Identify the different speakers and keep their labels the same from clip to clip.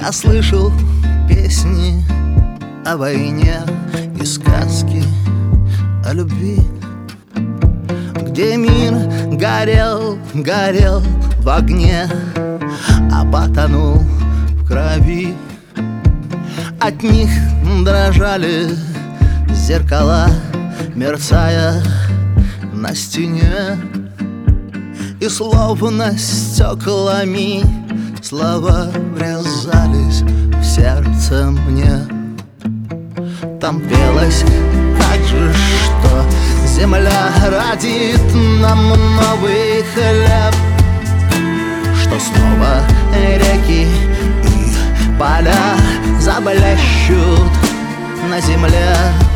Speaker 1: Я слышал песни о войне и сказки о любви, где мир горел, горел в огне, а потонул в крови. От них дрожали зеркала, мерцая на стене, и словно стеклами слова врезались в сердце мне. Там пелось также, что земля родит нам новый хлеб, что снова реки и поля заблещут на земле.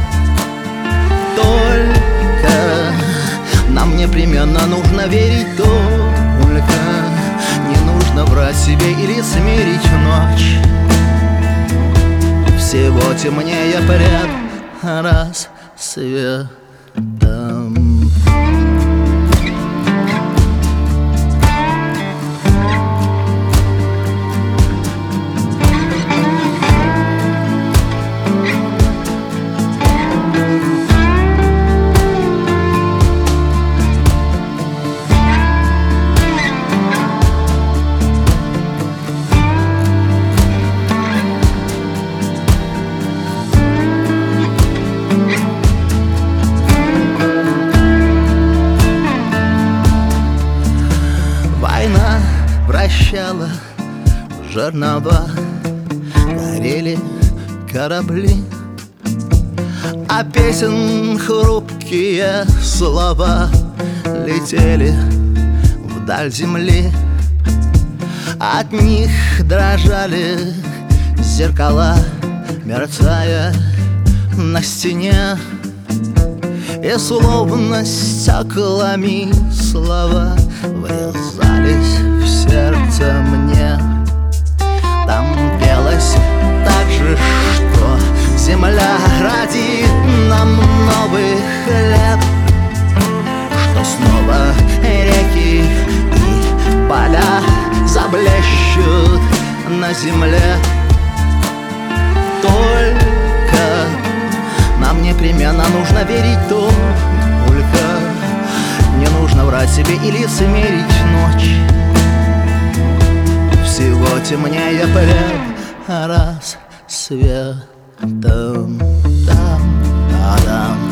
Speaker 1: Только нам непременно нужно верить, только не нужно врать себе или смирить ночь. Всего темнее пред рассветом. Вращала жернова, горели корабли, а песен хрупкие слова летели вдаль земли. От них дрожали зеркала, мерцая на стене, и словно стеклами слова врезались в сердце мне. Там пелось также, что земля родит нам новый хлеб, что снова реки и поля заблещут на земле. Только нам непременно нужно верить, только не нужно врать себе или смирить ночь. Всего темнее пред рассветом. Там, там.